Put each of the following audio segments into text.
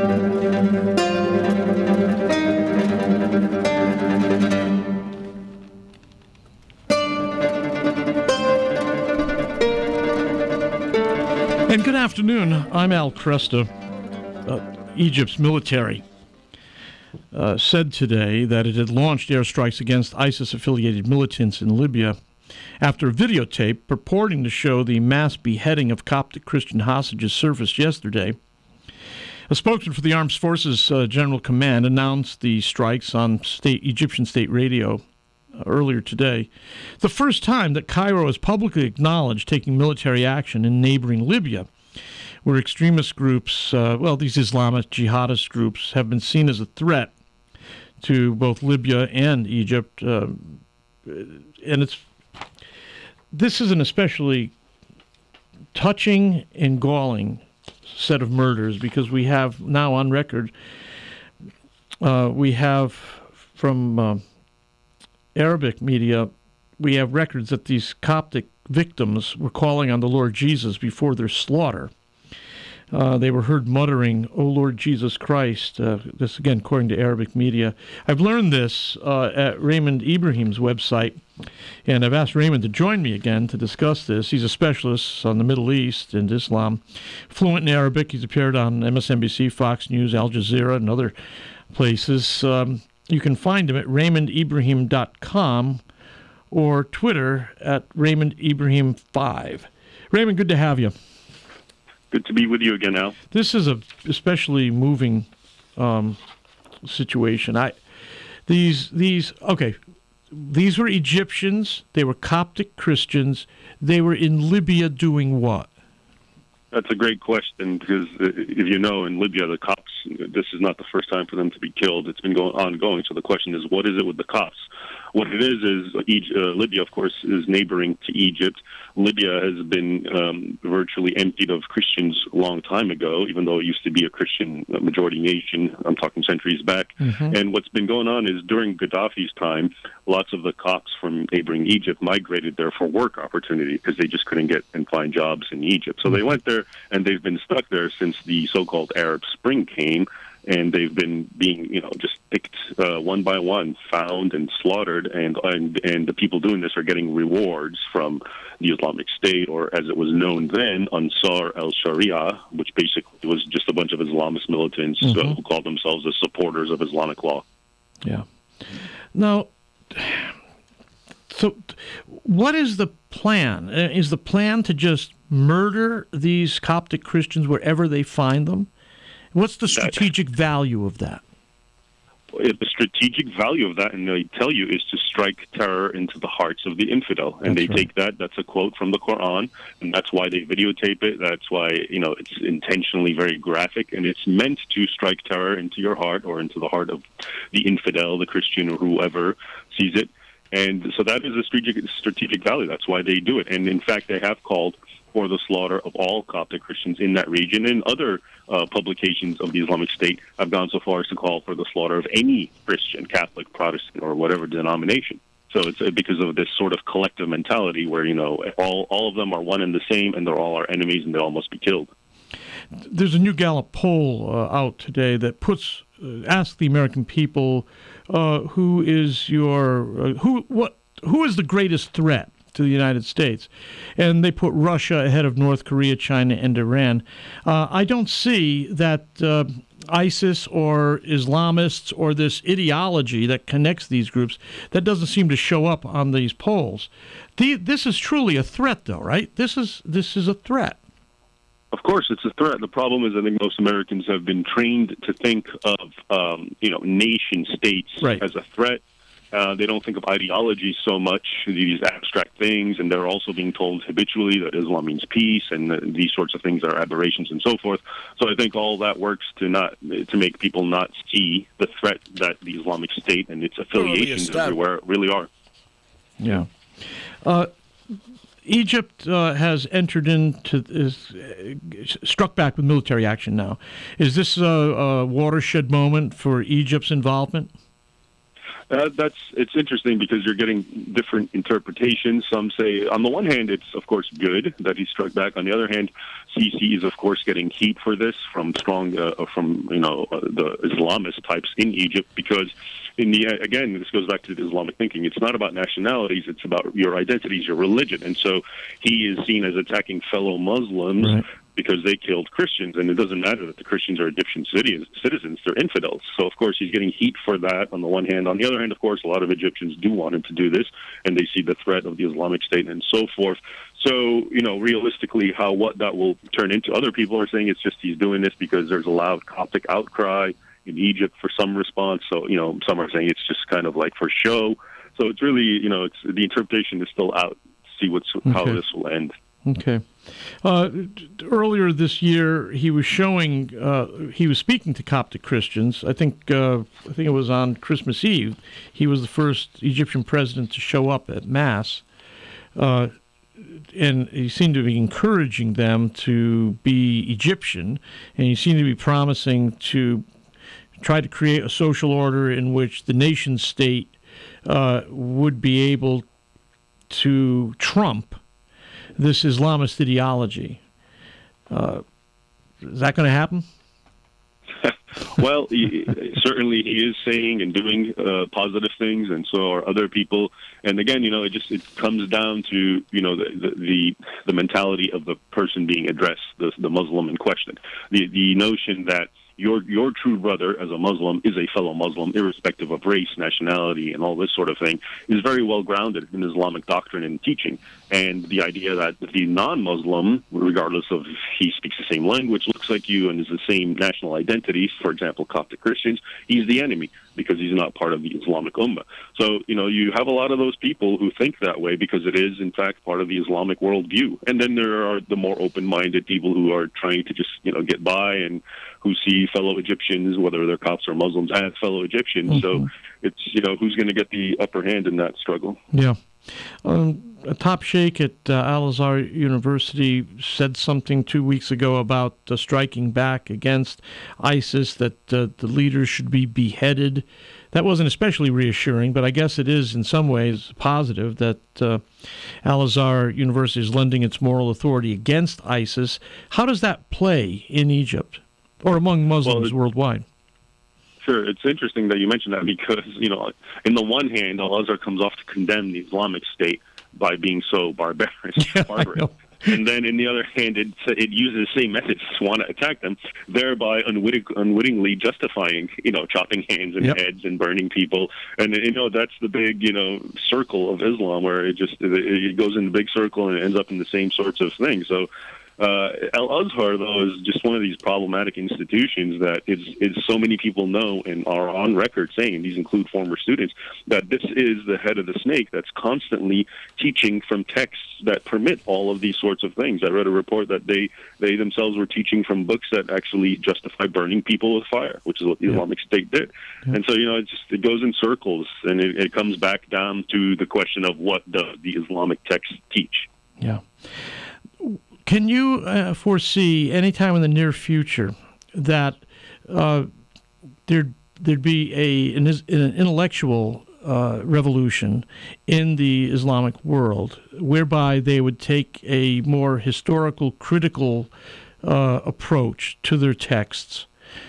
And good afternoon. I'm Al Kresta. Egypt's military said today that it had launched airstrikes against ISIS-affiliated militants in Libya after a videotape purporting to show the mass beheading of Coptic Christian hostages surfaced yesterday. A spokesman for the Armed Forces General Command announced the strikes on Egyptian state radio earlier today. The first time that Cairo has publicly acknowledged taking military action in neighboring Libya, where extremist groups, these Islamist jihadist groups, have been seen as a threat to both Libya and Egypt. This is an especially touching and galling set of murders, because we have now on record, we have from Arabic media, we have records that these Coptic victims were calling on the Lord Jesus before their slaughter. They were heard muttering, "O Lord Jesus Christ." This, again, according to Arabic media. I've learned this at Raymond Ibrahim's website, and I've asked Raymond to join me again to discuss this. He's a specialist on the Middle East and Islam. Fluent in Arabic, he's appeared on MSNBC, Fox News, Al Jazeera, and other places. You can find him at RaymondIbrahim.com or Twitter at RaymondIbrahim5. Raymond, good to have you. Good to be with you again, Al. This is a especially moving situation. These were Egyptians. They were Coptic Christians. They were in Libya doing what? That's a great question, because if you know, in Libya, the Copts, this is not the first time for them to be killed. It's been ongoing. So the question is, what is it with the Copts? What it is Libya, of course, is neighboring to Egypt. Libya has been virtually emptied of Christians a long time ago, even though it used to be a Christian majority nation. I'm talking centuries back. Mm-hmm. And what's been going on is during Gaddafi's time, lots of the Copts from neighboring Egypt migrated there for work opportunity because they just couldn't get and find jobs in Egypt. So they went there, and they've been stuck there since the so-called Arab Spring came. And they've been being, just picked one by one, found and slaughtered, and the people doing this are getting rewards from the Islamic State, or as it was known then, Ansar al-Sharia, which basically was just a bunch of Islamist militants who called themselves the supporters of Islamic law. Yeah. Now, so what is the plan? Is the plan to just murder these Coptic Christians wherever they find them? What's the strategic value of that? The strategic value of that, and they tell you, is to strike terror into the hearts of the infidel. And that's take that's a quote from the Quran, and that's why they videotape it. That's why, it's intentionally very graphic, and it's meant to strike terror into your heart, or into the heart of the infidel, the Christian, or whoever sees it. And so that is a strategic value. That's why they do it. And in fact, they have called for the slaughter of all Coptic Christians in that region, and other publications of the Islamic State have gone so far as to call for the slaughter of any Christian, Catholic, Protestant, or whatever denomination. So it's because of this sort of collective mentality where, all of them are one and the same, and they're all our enemies, and they all must be killed. There's a new Gallup poll out today that asks the American people, who is the greatest threat to the United States, and they put Russia ahead of North Korea, China, and Iran. I don't see that ISIS or Islamists or this ideology that connects these groups, that doesn't seem to show up on these polls. This is truly a threat, though, right? This is a threat. Of course, it's a threat. The problem is, I think most Americans have been trained to think of, nation states as a threat. They don't think of ideology so much, these abstract things, and they're also being told habitually that Islam means peace, and these sorts of things are aberrations and so forth. So I think all that works to make people not see the threat that the Islamic State and its affiliations everywhere really are. Yeah. Egypt has struck back with military action now. Is this a watershed moment for Egypt's involvement? It's interesting because you're getting different interpretations. Some say, on the one hand, it's of course good that he struck back. On the other hand, Sisi is of course getting heat for this from the Islamist types in Egypt, because again, this goes back to the Islamic thinking. It's not about nationalities; it's about your identities, your religion, and so he is seen as attacking fellow Muslims. Right. Because they killed Christians, and it doesn't matter that the Christians are Egyptian citizens; they're infidels. So, of course, he's getting heat for that on the one hand. On the other hand, of course, a lot of Egyptians do want him to do this, and they see the threat of the Islamic State and so forth. So, realistically, what that will turn into, other people are saying it's just he's doing this because there's a loud Coptic outcry in Egypt for some response. So, some are saying it's just kind of like for show. So it's really, it's the interpretation is still out. See how this will end. Okay. Earlier this year, he was speaking to Coptic Christians. I think it was on Christmas Eve. He was the first Egyptian president to show up at Mass, and he seemed to be encouraging them to be Egyptian, and he seemed to be promising to try to create a social order in which the nation state would be able to trump this Islamist ideology. Is that going to happen? Well, certainly he is saying and doing positive things, and so are other people. And again, it comes down to the mentality of the person being addressed, the Muslim in question, the notion that your true brother as a Muslim is a fellow Muslim, irrespective of race, nationality, and all this sort of thing, is very well grounded in Islamic doctrine and teaching. And the idea that the non-Muslim, regardless of if he speaks the same language, looks like you, and is the same national identity, for example, Coptic Christians, he's the enemy because he's not part of the Islamic Ummah. So, you have a lot of those people who think that way because it is, in fact, part of the Islamic worldview. And then there are the more open-minded people who are trying to just, get by and who see fellow Egyptians, whether they're Copts or Muslims, as fellow Egyptians. Mm-hmm. So it's, who's going to get the upper hand in that struggle. Yeah. A top sheikh at Al-Azhar University said something 2 weeks ago about striking back against ISIS, that the leaders should be beheaded. That wasn't especially reassuring, but I guess it is in some ways positive that Al-Azhar University is lending its moral authority against ISIS. How does that play in Egypt or among Muslims worldwide? Sure. It's interesting that you mentioned that because, in the one hand, Al-Azhar comes off to condemn the Islamic State by being so barbarous. And then, in the other hand, it uses the same methods to want to attack them, thereby unwittingly justifying, chopping hands and heads and burning people. And, that's the big, circle of Islam where it goes in the big circle and it ends up in the same sorts of things. So Al-Azhar, though, is just one of these problematic institutions that is so many people know and are on record saying, these include former students, that this is the head of the snake that's constantly teaching from texts that permit all of these sorts of things. I read a report that they themselves were teaching from books that actually justify burning people with fire, which is what the Islamic State did. And so, it goes in circles, and it comes back down to the question of what does the Islamic text teach. Yeah. Can you foresee any time in the near future that there'd be an intellectual revolution in the Islamic world, whereby they would take a more historical, critical approach to their texts,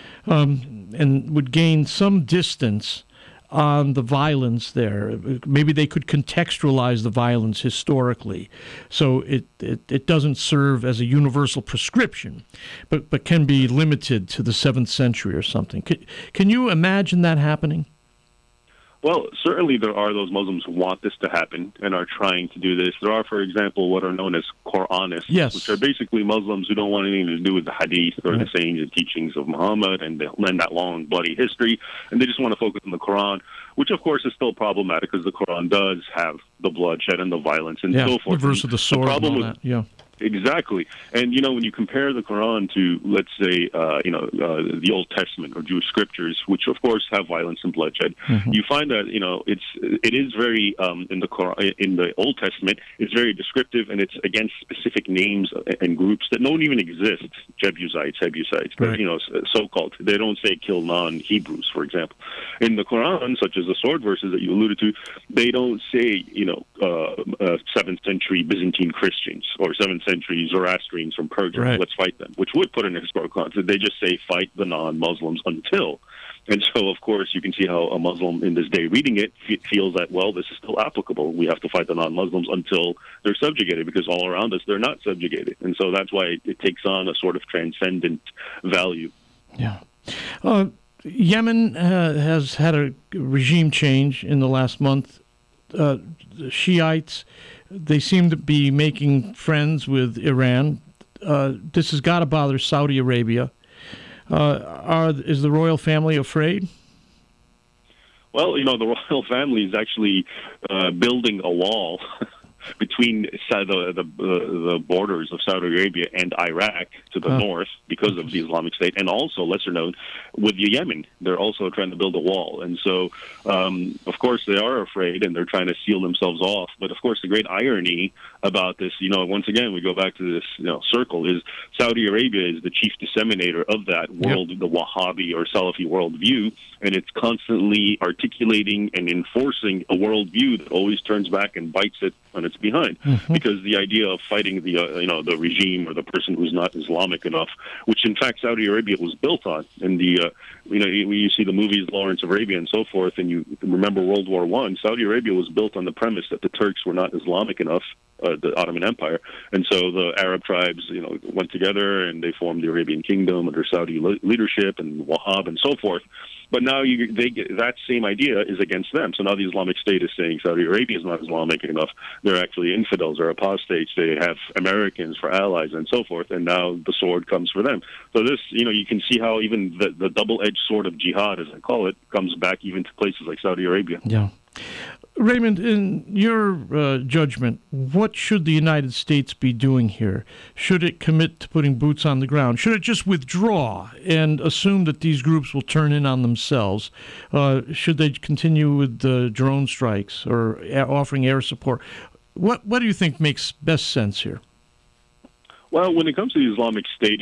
and would gain some distance on the violence there? Maybe they could contextualize the violence historically, so it doesn't serve as a universal prescription, but can be limited to the 7th century or something. Can you imagine that happening? Well, certainly there are those Muslims who want this to happen and are trying to do this. There are, for example, what are known as Quranists, which are basically Muslims who don't want anything to do with the Hadith or the sayings and teachings of Muhammad and that long, bloody history, and they just want to focus on the Quran, which, of course, is still problematic because the Quran does have the bloodshed and the violence and so forth. The verse of the sword and all that. Exactly. And, when you compare the Quran to, let's say, the Old Testament or Jewish scriptures, which, of course, have violence and bloodshed, you find that, it is very, in the Quran, in the Old Testament, it's very descriptive, and it's against specific names and groups that don't even exist, Jebusites, Hebusites, right. so-called. They don't say kill non-Hebrews, for example. In the Quran, such as the sword verses that you alluded to, they don't say, 7th century Byzantine Christians or 7th century Zoroastrians from Persia, right. let's fight them, which would put in a historical context. They just say fight the non-Muslims until. And so, of course, you can see how a Muslim in this day reading it feels that, well, this is still applicable. We have to fight the non-Muslims until they're subjugated, because all around us, they're not subjugated. And so that's why it takes on a sort of transcendent value. Yeah. Yemen has had a regime change in the last month. The Shiites, they seem to be making friends with Iran. This has got to bother Saudi Arabia. Is the royal family afraid? Well, the royal family is actually building a wall between the borders of Saudi Arabia and Iraq to the north because of the Islamic State, and also, lesser known, with Yemen. They're also trying to build a wall. And so, of course, they are afraid, and they're trying to seal themselves off. But, of course, the great irony about this, once again, we go back to this circle, is Saudi Arabia is the chief disseminator of that world, the Wahhabi or Salafi worldview, and it's constantly articulating and enforcing a worldview that always turns back and bites it when it's behind. Because the idea of fighting the regime or the person who's not Islamic enough, which in fact Saudi Arabia was built on, and you see the movies Lawrence of Arabia and so forth, and you remember World War I. Saudi Arabia was built on the premise that the Turks were not Islamic enough, the Ottoman Empire, and so the Arab tribes, went together and they formed the Arabian Kingdom under Saudi leadership and Wahhab and so forth. But now that same idea is against them. So now the Islamic State is saying Saudi Arabia is not Islamic enough. They're actually infidels or apostates. They have Americans for allies and so forth. And now the sword comes for them. So this, you can see how even the double-edged sword of jihad, as I call it, comes back even to places like Saudi Arabia. Yeah. Raymond, in your judgment, what should the United States be doing here? Should it commit to putting boots on the ground? Should it just withdraw and assume that these groups will turn in on themselves? Should they continue with drone strikes or offering air support? What do you think makes best sense here? Well, when it comes to the Islamic State,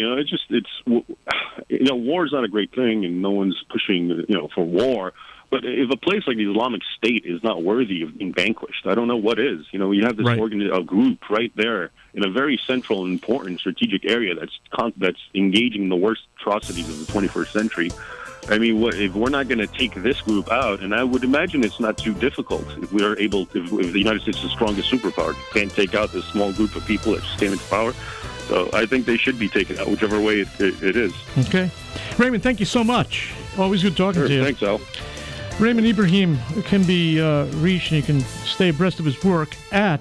war is not a great thing, and no one's pushing, for war. But if a place like the Islamic State is not worthy of being vanquished, I don't know what is. You have this a group right there in a very central and important strategic area that's engaging in the worst atrocities of the 21st century. I mean, if we're not going to take this group out, and I would imagine it's not too difficult if we are able to, if the United States is the strongest superpower, can't take out this small group of people that stand into power. So I think they should be taken out, whichever way it is. Okay. Raymond, thank you so much. Always good talking to you. Thanks, Al. Raymond Ibrahim can be reached, and you can stay abreast of his work at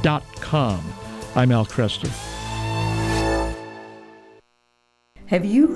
RaymondIbrahim.com. I'm Al Kresta. Have you